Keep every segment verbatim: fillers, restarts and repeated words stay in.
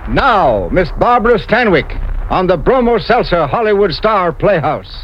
Now, Miss Barbara Stanwyck on the Bromo Seltzer Hollywood Star Playhouse.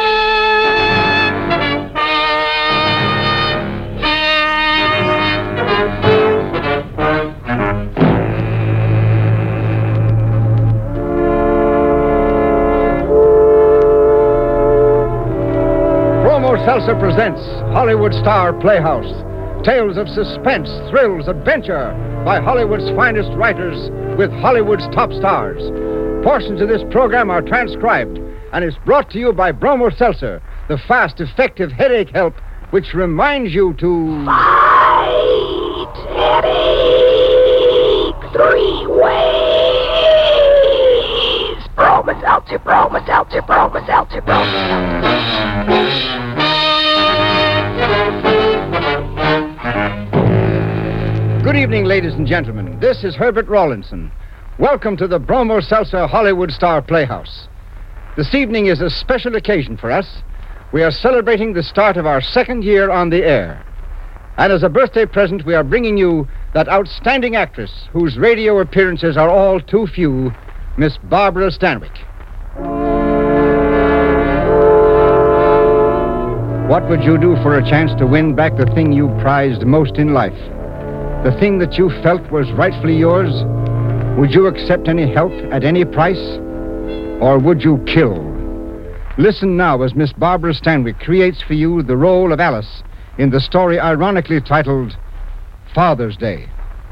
Bromo Seltzer presents Hollywood Star Playhouse. Tales of suspense, thrills, adventure by Hollywood's finest writers with Hollywood's top stars. Portions of this program are transcribed and is brought to you by Bromo Seltzer, the fast, effective headache help which reminds you to... Fight headache three ways. Bromo Seltzer, Bromo Seltzer, Bromo Seltzer, Bromo Seltzer. Good evening, ladies and gentlemen. This is Herbert Rawlinson. Welcome to the Bromo Seltzer Hollywood Star Playhouse. This evening is a special occasion for us. We are celebrating the start of our second year on the air. And as a birthday present, we are bringing you that outstanding actress whose radio appearances are all too few, Miss Barbara Stanwyck. What would you do for a chance to win back the thing you prized most in life? The thing that you felt was rightfully yours? Would you accept any help at any price? Or would you kill? Listen now as Miss Barbara Stanwyck creates for you the role of Alice in the story ironically titled Father's Day.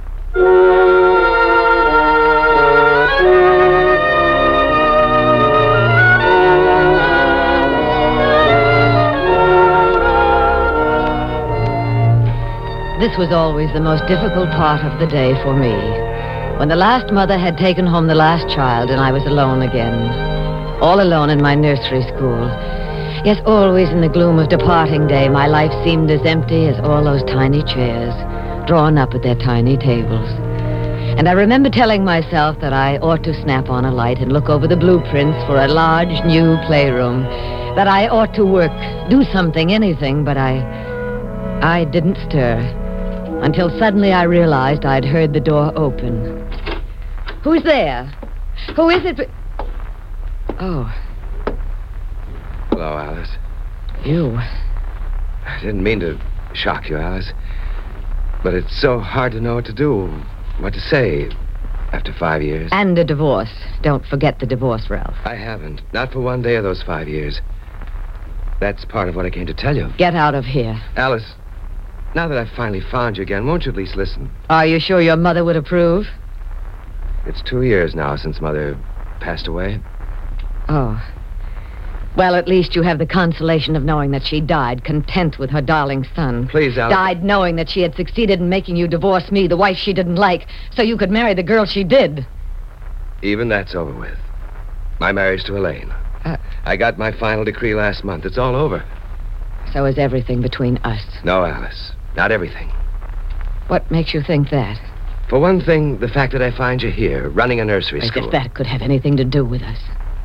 This was always the most difficult part of the day for me. When the last mother had taken home the last child and I was alone again. All alone in my nursery school. Yes, always in the gloom of departing day, my life seemed as empty as all those tiny chairs, drawn up at their tiny tables. And I remember telling myself that I ought to snap on a light and look over the blueprints for a large new playroom. That I ought to work, do something, anything, but I... I didn't stir. Until suddenly I realized I'd heard the door open. Who's there? Who is it? Oh. Hello, Alice. You. I didn't mean to shock you, Alice. But it's so hard to know what to do, what to say after five years. And a divorce. Don't forget the divorce, Ralph. I haven't. Not for one day of those five years. That's part of what I came to tell you. Get out of here. Alice, now that I've finally found you again, won't you at least listen? Are you sure your mother would approve? It's two years now since Mother passed away. Oh. Well, at least you have the consolation of knowing that she died content with her darling son. Please, Alice. Died knowing that she had succeeded in making you divorce me, the wife she didn't like, so you could marry the girl she did. Even that's over with. My marriage to Elaine. Uh, I got my final decree last month. It's all over. So is everything between us. No, Alice. Not everything. What makes you think that? For one thing, the fact that I find you here, running a nursery As school. if that could have anything to do with us.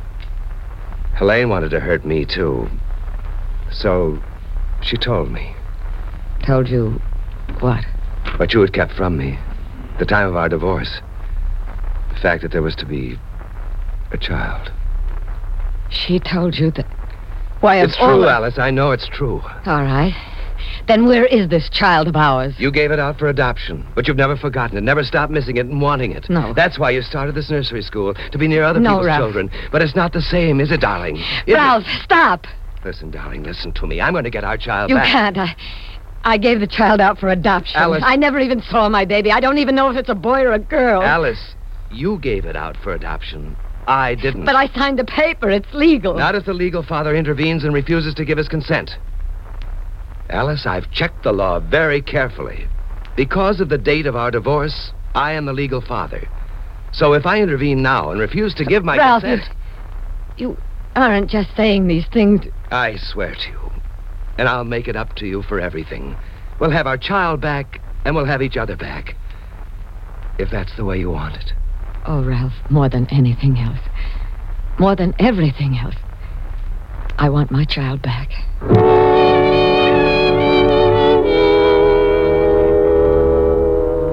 Helene wanted to hurt me, too. So, she told me. Told you what? What you had kept from me. The time of our divorce. The fact that there was to be a child. She told you that... Why, of It's all true, the... Alice. I know it's true. All right. Then where is this child of ours? You gave it out for adoption, but you've never forgotten it, never stopped missing it and wanting it. No. That's why you started this nursery school, to be near other No, people's Ralph. children. But it's not the same, is it, darling? Is Ralph, it? stop. Listen, darling, listen to me. I'm going to get our child You back. can't. I, I gave the child out for adoption. Alice. I never even saw my baby. I don't even know if it's a boy or a girl. Alice, you gave it out for adoption. I didn't. But I signed a paper. It's legal. Not if the legal father intervenes and refuses to give his consent. Alice, I've checked the law very carefully. Because of the date of our divorce, I am the legal father. So if I intervene now and refuse to give my Ralph, consent... you, you aren't just saying these things. I swear to you. And I'll make it up to you for everything. We'll have our child back, and we'll have each other back. If that's the way you want it. Oh, Ralph, more than anything else. More than everything else. I want my child back.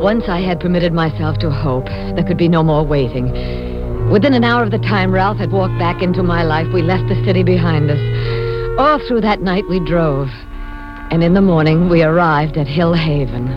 Once I had permitted myself to hope, there could be no more waiting. Within an hour of the time Ralph had walked back into my life, we left the city behind us. All through that night we drove. And in the morning, we arrived at Hill Haven.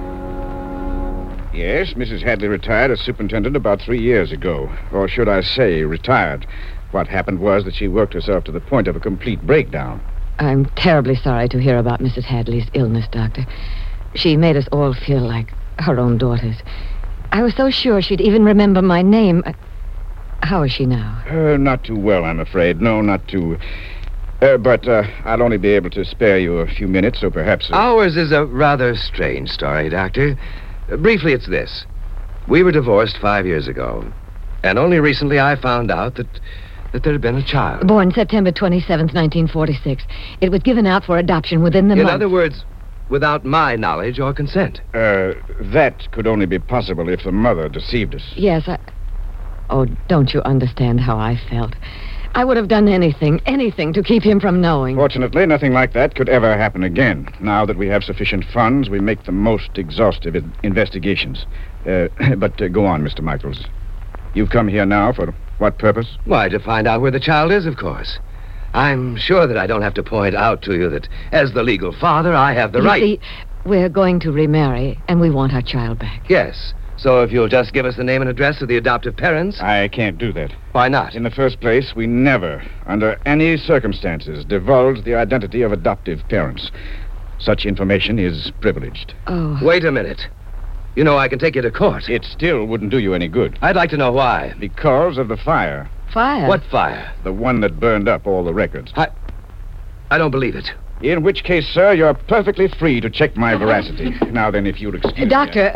Yes, Missus Hadley retired as superintendent about three years ago. Or should I say, retired. What happened was that she worked herself to the point of a complete breakdown. I'm terribly sorry to hear about Missus Hadley's illness, Doctor. She made us all feel like her own daughters. I was so sure she'd even remember my name. How is she now? Uh, not too well, I'm afraid. No, not too... Uh, but uh, I'll only be able to spare you a few minutes, so perhaps... Uh... Ours is a rather strange story, Doctor. Uh, briefly, it's this. We were divorced five years ago, and only recently I found out that, that there had been a child. Born September twenty-seventh, nineteen forty-six. It was given out for adoption within the In month. other words, without my knowledge or consent. Uh, that could only be possible if the mother deceived us. Yes, I... Oh, don't you understand how I felt? I would have done anything, anything to keep him from knowing. Fortunately, nothing like that could ever happen again. Now that we have sufficient funds, we make the most exhaustive in- investigations. Uh, but uh, go on, Mister Michaels. You've come here now for what purpose? Why, to find out where the child is, of course. I'm sure that I don't have to point out to you that, as the legal father, I have the you right... see, we're going to remarry, and we want our child back. Yes. So if you'll just give us the name and address of the adoptive parents... I can't do that. Why not? In the first place, we never, under any circumstances, divulge the identity of adoptive parents. Such information is privileged. Oh. Wait a minute. You know, I can take you to court. It still wouldn't do you any good. I'd like to know why. Because of the fire. Fire? What fire? The one that burned up all the records. I... I don't believe it. In which case, sir, you're perfectly free to check my veracity. Now then, if you'll excuse Doctor... me...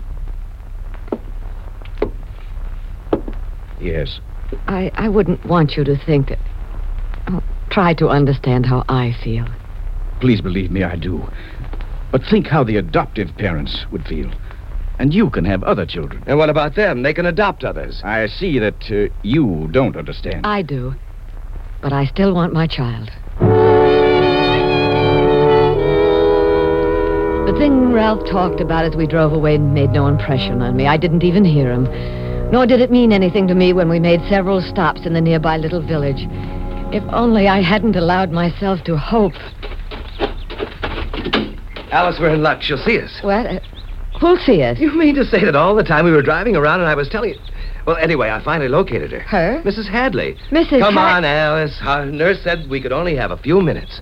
Yes. I, I wouldn't want you to think that... Oh, try to understand how I feel. Please believe me, I do. But think how the adoptive parents would feel. And you can have other children. And what about them? They can adopt others. I see that uh, you don't understand. I do. But I still want my child. The thing Ralph talked about as we drove away made no impression on me. I didn't even hear him. Nor did it mean anything to me when we made several stops in the nearby little village. If only I hadn't allowed myself to hope. Alice, we're in luck. She'll see us. What? Uh, who'll see us? You mean to say that all the time we were driving around and I was telling you... Well, anyway, I finally located her. Her? Missus Hadley. Missus Come Ha- on, Alice. Our nurse said we could only have a few minutes.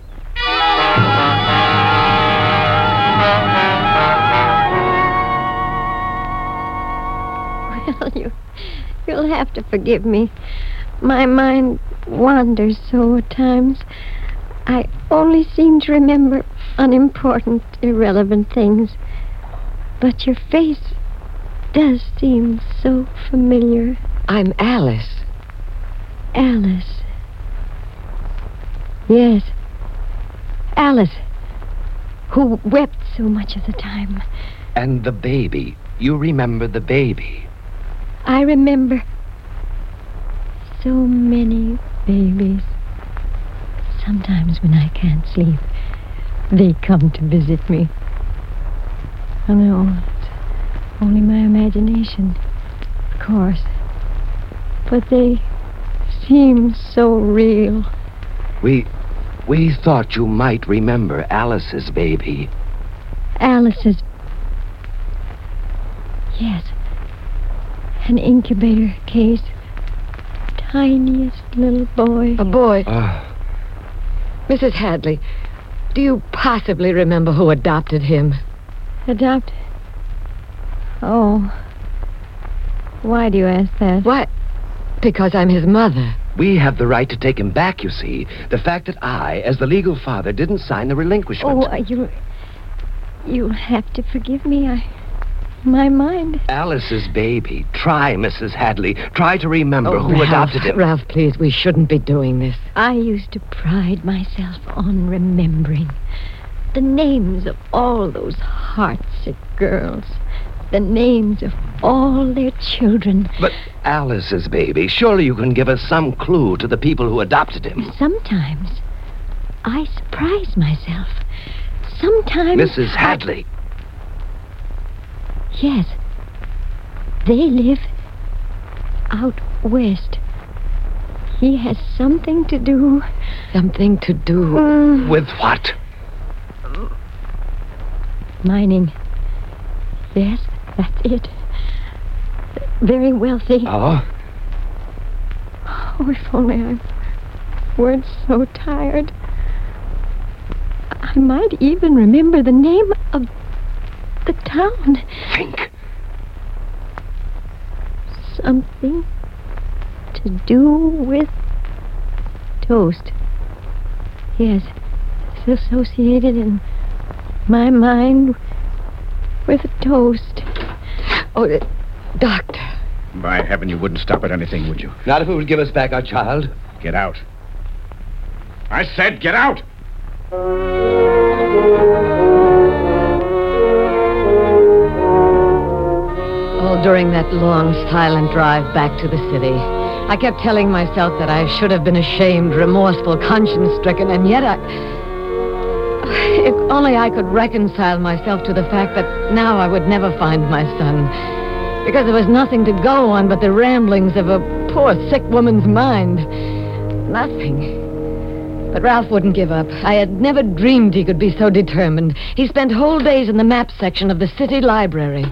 Well, you, you'll have to forgive me. My mind wanders so at times. I only seem to remember unimportant, irrelevant things. But your face does seem so familiar. I'm Alice. Alice. Yes. Alice, who wept so much of the time. And the baby. You remember the baby. I remember so many babies. Sometimes when I can't sleep, they come to visit me. I know it's only my imagination, of course. But they seem so real. We... we thought you might remember Alice's baby. Alice's... Yes. An incubator case. Tiniest little boy. A boy. Ah. Missus Hadley, do you possibly remember who adopted him? Adopt? Oh. Why do you ask that? Why? Because I'm his mother. We have the right to take him back, you see. The fact that I, as the legal father, didn't sign the relinquishment. Oh, uh, you... You'll have to forgive me. I... My mind... Alice's baby. Try, Missus Hadley. Try to remember Oh, who Ralph, adopted him. Ralph, please, we shouldn't be doing this. I used to pride myself on remembering the names of all those heartsick girls. The names of all their children. But Alice's baby, surely you can give us some clue to the people who adopted him. Sometimes I surprise myself. Sometimes... Missus Hadley. I... Yes. They live out west. He has something to do. Something to do... Mm, With what? mining. Yes, that's it. Very wealthy. Oh? Oh, if only I weren't so tired. I might even remember the name of the town. Think. Something to do with toast. Yes, it's associated in my mind with toast. Oh, uh, Doctor. By heaven, you wouldn't stop at anything, would you? Not if it would give us back our child. Get out. I said get out! Oh, during that long, silent drive back to the city, I kept telling myself that I should have been ashamed, remorseful, conscience-stricken, and yet I... If only I could reconcile myself to the fact that now I would never find my son, because there was nothing to go on but the ramblings of a poor, sick woman's mind. Nothing. But Ralph wouldn't give up. I had never dreamed he could be so determined. He spent whole days in the map section of the city library.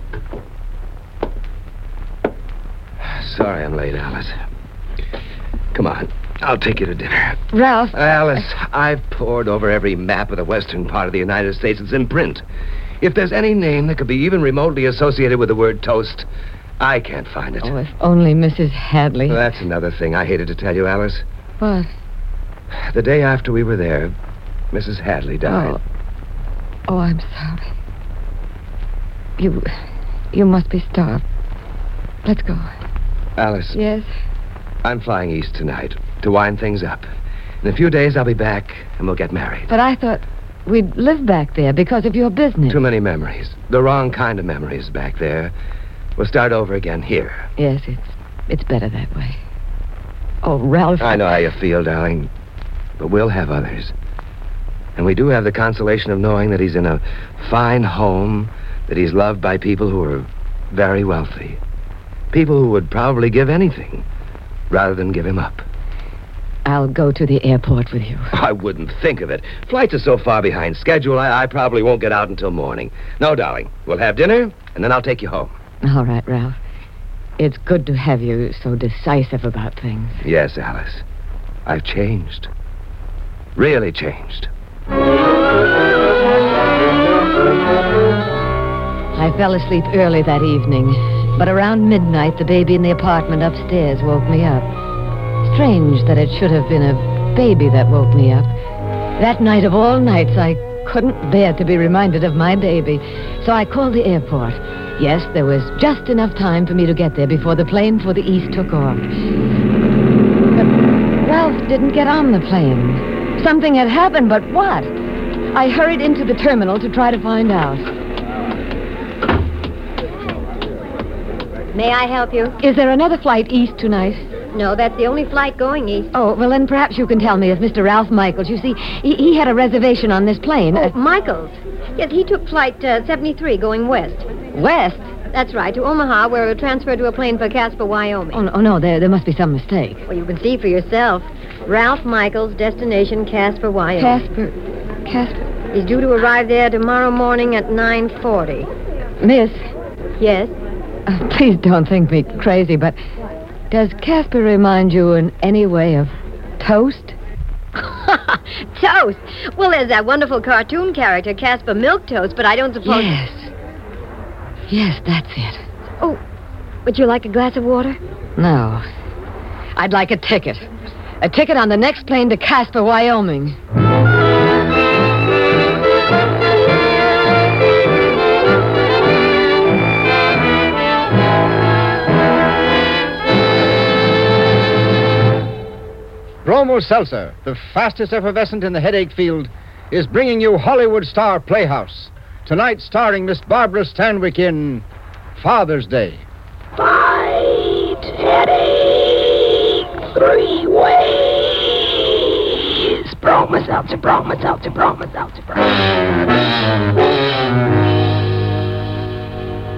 Sorry I'm late, Alice. Come on. I'll take you to dinner. Ralph... Alice, I've pored over every map of the western part of the United States. It's in print. If there's any name that could be even remotely associated with the word toast, I can't find it. Oh, if only Missus Hadley... Well, that's another thing I hated to tell you, Alice. What? The day after we were there, Missus Hadley died. Oh. Oh, I'm sorry. You... You must be starved. Let's go. Alice, Yes? I'm flying east tonight to wind things up. In a few days, I'll be back, and we'll get married. But I thought we'd live back there because of your business. Too many memories. The wrong kind of memories back there. We'll start over again here. Yes, it's it's better that way. Oh, Ralph... I know how you feel, darling, but we'll have others. And we do have the consolation of knowing that he's in a fine home, that he's loved by people who are very wealthy. People who would probably give anything rather than give him up. I'll go to the airport with you. I wouldn't think of it. Flights are so far behind schedule, I, I probably won't get out until morning. No, darling, we'll have dinner, and then I'll take you home. All right, Ralph. It's good to have you so decisive about things. Yes, Alice. I've changed. Really changed. I fell asleep early that evening, but around midnight, the baby in the apartment upstairs woke me up. Strange that it should have been a baby that woke me up. That night of all nights, I couldn't bear to be reminded of my baby, so I called the airport. Yes, there was just enough time for me to get there before the plane for the east took off. But Ralph didn't get on the plane. Something had happened, but what? I hurried into the terminal to try to find out. May I help you? Is there another flight east tonight? No, that's the only flight going east. Oh, well, then perhaps you can tell me if Mister Ralph Michaels. You see, he, he had a reservation on this plane. Oh, Uh, Michaels. Yes, he took flight uh, seventy-three going west. west? That's right, to Omaha, where we're transferred to a plane for Casper, Wyoming. Oh, no, oh, no there, there must be some mistake. Well, you can see for yourself. Ralph Michaels, destination Casper, Wyoming. Casper, Casper. He's due to arrive there tomorrow morning at nine forty. Miss, Yes? uh, please don't think me crazy, but does Casper remind you in any way of toast? Toast. Well, there's that wonderful cartoon character, Casper Milquetoast, but I don't suppose... Yes. Yes, that's it. Oh, would you like a glass of water? No. I'd like a ticket. A ticket on the next plane to Casper, Wyoming. Bromo Seltzer, the fastest effervescent in the headache field, is bringing you Hollywood Star Playhouse. Tonight starring Miss Barbara Stanwyck in Father's Day. Fight headache three ways. Broma Seltzer, Broma Seltzer, Broma Seltzer, Broma.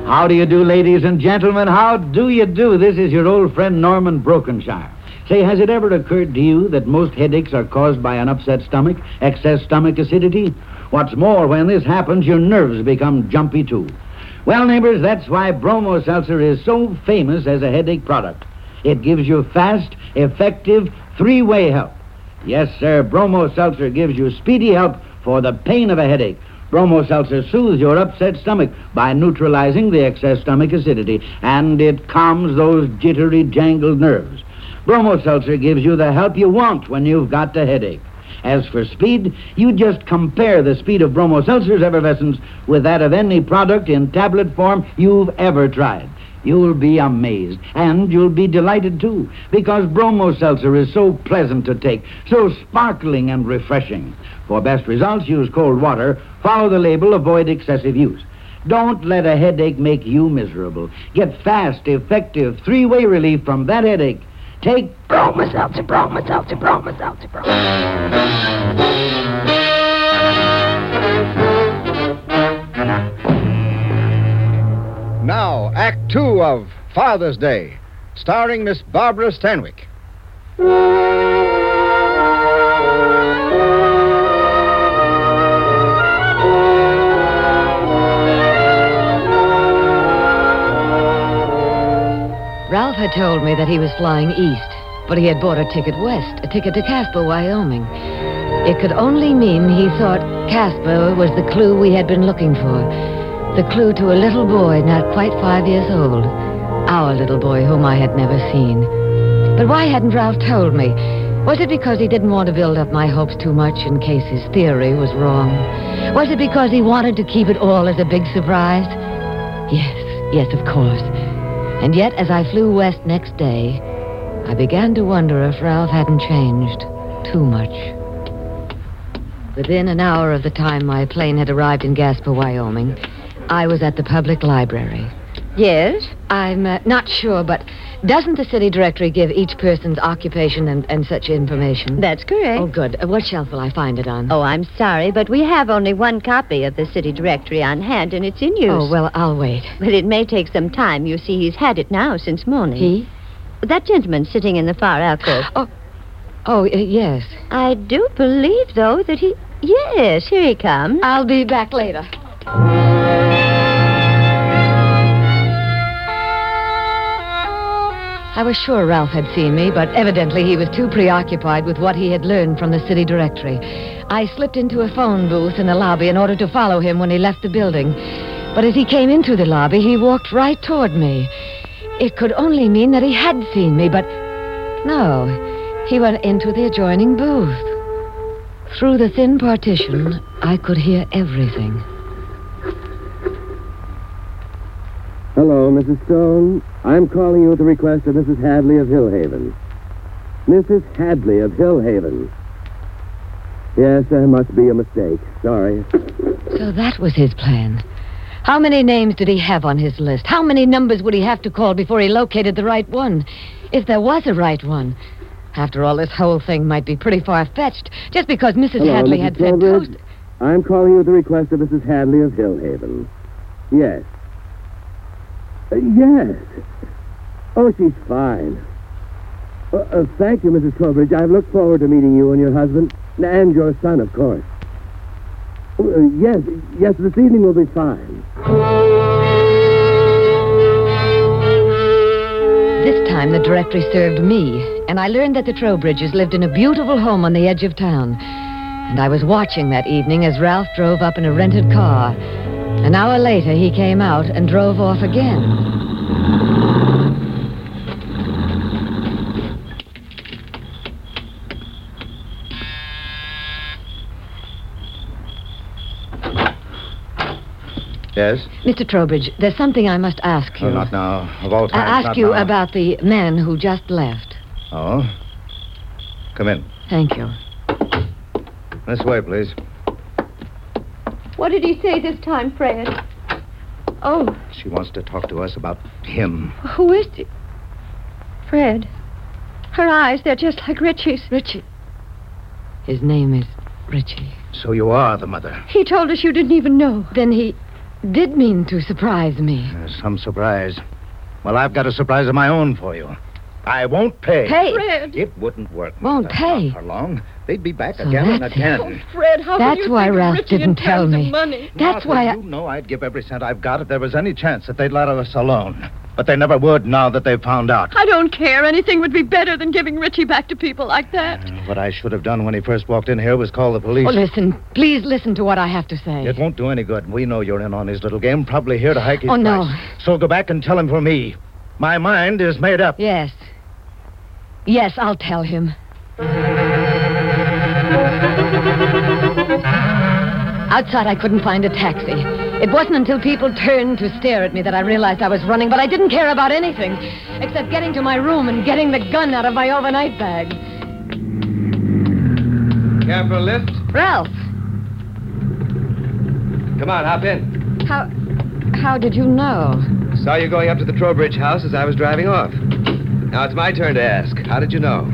How do you do, ladies and gentlemen? How do you do? This is your old friend Norman Brokenshire. Say, has it ever occurred to you that most headaches are caused by an upset stomach, excess stomach acidity? What's more, when this happens, your nerves become jumpy too. Well, neighbors, that's why Bromo Seltzer is so famous as a headache product. It gives you fast, effective, three-way help. Yes, sir, Bromo Seltzer gives you speedy help for the pain of a headache. Bromo Seltzer soothes your upset stomach by neutralizing the excess stomach acidity, and it calms those jittery, jangled nerves. Bromo Seltzer gives you the help you want when you've got a headache. As for speed, you just compare the speed of Bromo Seltzer's effervescence with that of any product in tablet form you've ever tried. You'll be amazed, and you'll be delighted, too, because Bromo Seltzer is so pleasant to take, so sparkling and refreshing. For best results, use cold water, follow the label, avoid excessive use. Don't let a headache make you miserable. Get fast, effective, three-way relief from that headache. Take Bromo Seltzer, Bromo Seltzer, Bromo Seltzer, Bromo. Now, Act Two of Father's Day, starring Miss Barbara Stanwyck. Ralph had told me that he was flying east, but he had bought a ticket west, a ticket to Casper, Wyoming. It could only mean he thought Casper was the clue we had been looking for. The clue to a little boy not quite five years old. Our little boy whom I had never seen. But why hadn't Ralph told me? Was it because he didn't want to build up my hopes too much in case his theory was wrong? Was it because he wanted to keep it all as a big surprise? Yes, yes, of course. And yet, as I flew west next day, I began to wonder if Ralph hadn't changed too much. Within an hour of the time my plane had arrived in Gasper, Wyoming, I was at the public library. Yes? I'm uh, not sure, but doesn't the city directory give each person's occupation and, and such information? That's correct. Oh, good. Uh, what shelf will I find it on? Oh, I'm sorry, but we have only one copy of the city directory on hand, and it's in use. Oh, well, I'll wait. But it may take some time. You see, he's had it now since morning. He? That gentleman sitting in the far alcove. Oh, oh, uh, yes. I do believe, though, that he... Yes, here he comes. I'll be back later. I was sure Ralph had seen me, but evidently he was too preoccupied with what he had learned from the city directory. I slipped into a phone booth in the lobby in order to follow him when he left the building. But as he came into the lobby, he walked right toward me. It could only mean that he had seen me, but no, he went into the adjoining booth. Through the thin partition, I could hear everything. Hello, Missus Stone. I'm calling you at the request of Missus Hadley of Hillhaven. Missus Hadley of Hillhaven. Yes, there must be a mistake. Sorry. So that was his plan. How many names did he have on his list? How many numbers would he have to call before he located the right one? If there was a right one. After all, this whole thing might be pretty far-fetched, just because Missus Hello, Hadley Missus had said Trowbridge. toast... I'm calling you at the request of Missus Hadley of Hillhaven. Yes. Uh, yes. Oh, she's fine. Uh, uh, thank you, Missus Trowbridge. I've looked forward to meeting you and your husband, and your son, of course. Uh, yes, yes, this evening will be fine. This time the directory served me, and I learned that the Trowbridges lived in a beautiful home on the edge of town. And I was watching that evening as Ralph drove up in a rented car. An hour later, he came out and drove off again. Yes? Mister Trowbridge, there's something I must ask you. Oh, not now. Of all I times, ask not you now. about the man who just left. Oh? Come in. Thank you. This way, please. What did he say this time, Fred? Oh, She wants to talk to us about him. who is he? Fred. Her eyes, they're just like Richie's. Richie. His name is Richie. So you are the mother. He told us you didn't even know. Then he... did mean to surprise me. Uh, some surprise. Well, I've got a surprise of my own for you. I won't pay. Pay? Fred. It wouldn't work. Won't Not pay? For long. They'd be back So again and that's again. Oh, Fred, how That's can you why think of Ralph Richie didn't in tell terms of me. money? That's Martha, why I... you know I'd give every cent I've got if there was any chance that they'd let us alone. But they never would now that they've found out. I don't care. Anything would be better than giving Richie back to people like that. Uh, what I should have done when he first walked in here was call the police. Oh, listen. Please listen to what I have to say. It won't do any good. We know you're in on his little game, probably here to hike his Oh, no. price. So go back and tell him for me. My mind is made up. Yes. Yes, I'll tell him. Outside, I couldn't find a taxi. It wasn't until people turned to stare at me that I realized I was running, but I didn't care about anything except getting to my room and getting the gun out of my overnight bag. Care for a lift? Ralph, Come on, hop in. how how did you know? Saw you going up to the Trowbridge house as I was driving off. Now it's my turn to ask. How did you know?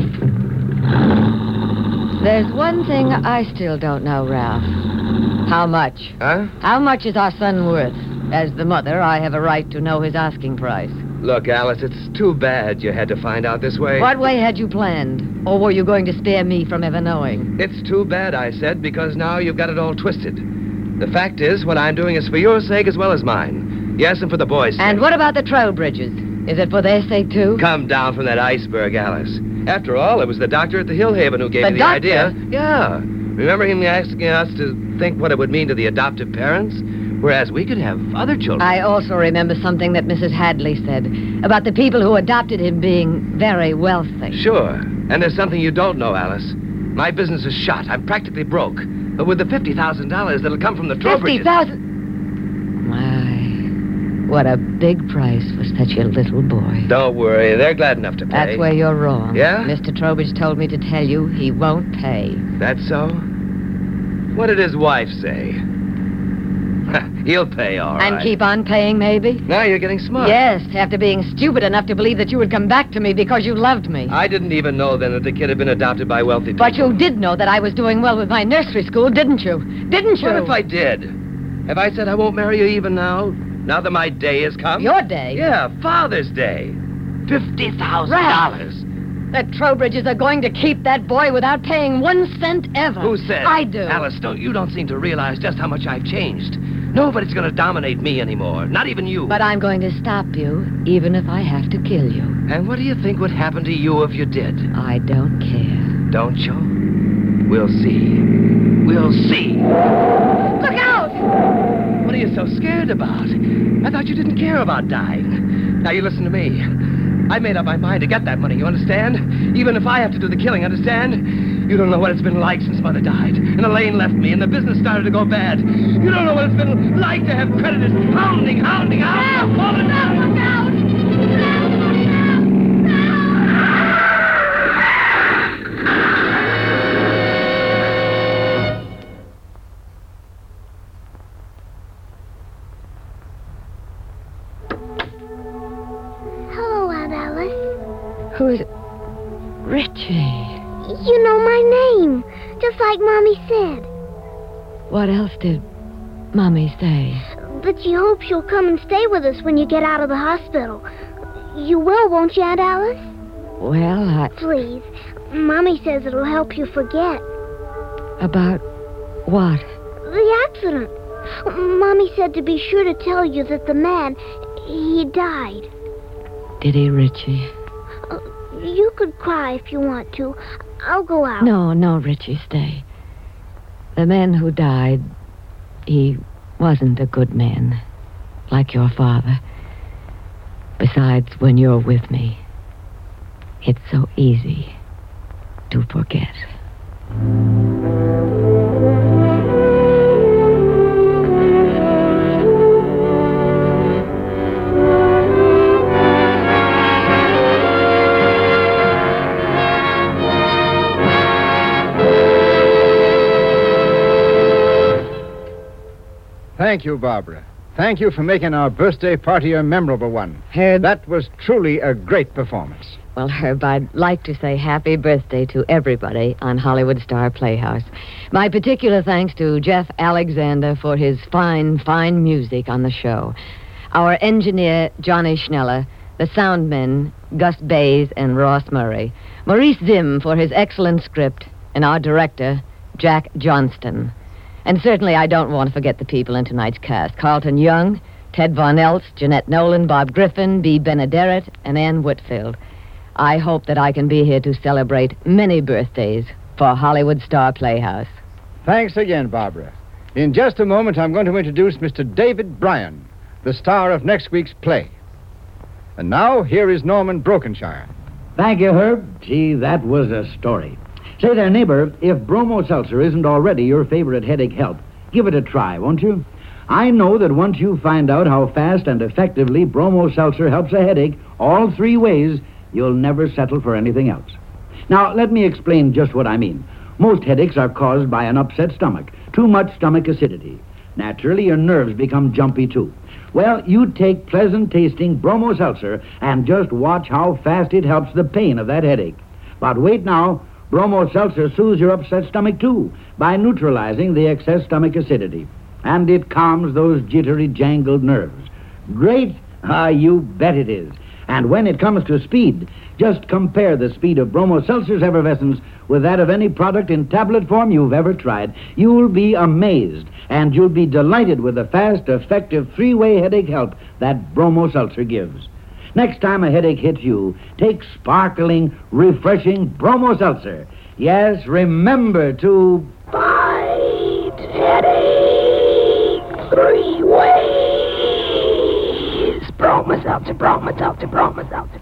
There's one thing I still don't know, Ralph. How much? Huh? How much is our son worth? As the mother, I have a right to know his asking price. Look, Alice, it's too bad you had to find out this way. What way had you planned? Or were you going to spare me from ever knowing? It's too bad, I said, because now you've got it all twisted. The fact is, what I'm doing is for your sake as well as mine. Yes, and for the boys' sake. And what about the Trowbridges? Is it for their sake, too? Come down from that iceberg, Alice. After all, it was the doctor at the Hillhaven who gave The me the doctor? idea. Yeah. Remember him asking us to think what it would mean to the adoptive parents? Whereas we could have other children. I also remember something that Missus Hadley said about the people who adopted him being very wealthy. Sure. And there's something you don't know, Alice. My business is shot. I'm practically broke. But with the fifty thousand dollars that'll come from the Trowbridges... Fifty thousand... My, what a big price for such a little boy. Don't worry. They're glad enough to pay. That's where you're wrong. Yeah? Mister Trowbridge told me to tell you he won't pay. That's so? What did his wife say? He'll pay, all right. And keep on paying, maybe? Now you're getting smart. Yes, after being stupid enough to believe that you would come back to me because you loved me. I didn't even know then that the kid had been adopted by wealthy people. But you did know that I was doing well with my nursery school, didn't you? Didn't you? What if I did? Have I said I won't marry you even now? Now that my day has come? Your day? Yeah, Father's Day. Fifty thousand dollars. The Trowbridges are going to keep that boy without paying one cent ever. Who said? I do. Alice, don't, you don't seem to realize just how much I've changed. Nobody's going to dominate me anymore. Not even you. But I'm going to stop you, even if I have to kill you. And what do you think would happen to you if you did? I don't care. Don't you? We'll see. We'll see. Look out! What are you so scared about? I thought you didn't care about dying. Now you listen to me. I made up my mind to get that money, you understand? Even if I have to do the killing, understand? You don't know what it's been like since Mother died, and Elaine left me, and the business started to go bad. You don't know what it's been like to have creditors hounding, hounding, hounding, falling down. Look out! Hello, Aunt Alice. Who is it? Richie. You know my name, just like Mommy said. What else did Mommy say? But she hopes you'll come and stay with us when you get out of the hospital. You will, won't you, Aunt Alice? Well, I... Please. Mommy says it'll help you forget. About what? The accident. Mommy said to be sure to tell you that the man, he died. Did he, Richie? Uh, you could cry if you want to. I'll go out. No, no, Richie, stay. The man who died, he wasn't a good man, like your father. Besides, when you're with me, it's so easy to forget. Thank you, Barbara. Thank you for making our birthday party a memorable one. Herb. That was truly a great performance. Well, Herb, I'd like to say happy birthday to everybody on Hollywood Star Playhouse. My particular thanks to Jeff Alexander for his fine, fine music on the show. Our engineer, Johnny Schneller, the soundmen, Gus Bays and Ross Murray, Maurice Zim for his excellent script, and our director, Jack Johnston. And certainly I don't want to forget the people in tonight's cast. Carlton Young, Ted Von Elst, Jeanette Nolan, Bob Griffin, Bea Benaderet, and Ann Whitfield. I hope that I can be here to celebrate many birthdays for Hollywood Star Playhouse. Thanks again, Barbara. In just a moment, I'm going to introduce Mister David Bryan, the star of next week's play. And now, here is Norman Brokenshire. Thank you, Herb. Gee, that was a story. Say there, neighbor, if Bromo Seltzer isn't already your favorite headache help, give it a try, won't you? I know that once you find out how fast and effectively Bromo Seltzer helps a headache all three ways, you'll never settle for anything else. Now, let me explain just what I mean. Most headaches are caused by an upset stomach, too much stomach acidity. Naturally, your nerves become jumpy, too. Well, you take pleasant-tasting Bromo Seltzer and just watch how fast it helps the pain of that headache. But wait now, Bromo Seltzer soothes your upset stomach, too, by neutralizing the excess stomach acidity. And it calms those jittery, jangled nerves. Great? Ah, you bet it is. And when it comes to speed, just compare the speed of Bromo Seltzer's effervescence with that of any product in tablet form you've ever tried. You'll be amazed, and you'll be delighted with the fast, effective three-way headache help that Bromo Seltzer gives. Next time a headache hits you, take sparkling, refreshing Bromo Seltzer. Yes, remember to... Fight headache three ways. Bromo Seltzer, Bromo Seltzer, Bromo Seltzer,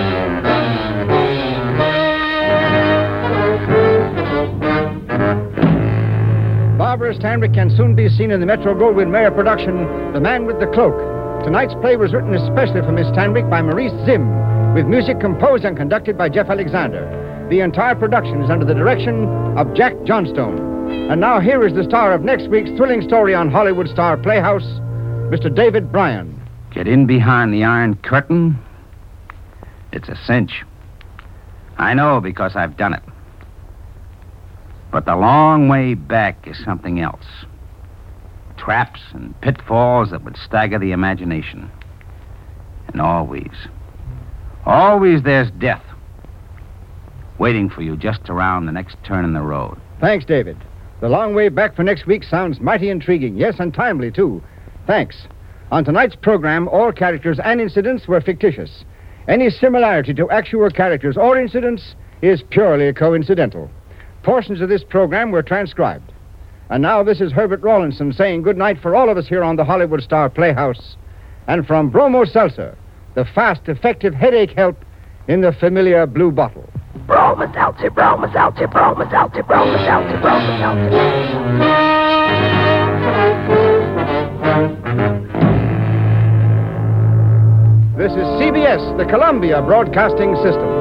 Barbara Stanwyck can soon be seen in the Metro-Goldwyn-Mayer production, The Man with the Cloak. Tonight's play was written especially for Miss Stanwyck by Maurice Zim, with music composed and conducted by Jeff Alexander. The entire production is under the direction of Jack Johnstone. And now here is the star of next week's thrilling story on Hollywood Star Playhouse, Mister David Bryan. Get in behind the Iron Curtain? It's a cinch. I know because I've done it. But the long way back is something else. Traps and pitfalls that would stagger the imagination. And always, always there's death waiting for you just around the next turn in the road. Thanks, David. The long way back for next week sounds mighty intriguing. Yes, and timely, too. Thanks. On tonight's program, all characters and incidents were fictitious. Any similarity to actual characters or incidents is purely coincidental. Portions of this program were transcribed. And now this is Herbert Rawlinson saying good night for all of us here on the Hollywood Star Playhouse. And from Bromo Seltzer, the fast, effective headache help in the familiar blue bottle. Bromo Seltzer, Bromo Seltzer, Bromo Seltzer, Bromo Seltzer, Bromo Seltzer. This is C B S, the Columbia Broadcasting System.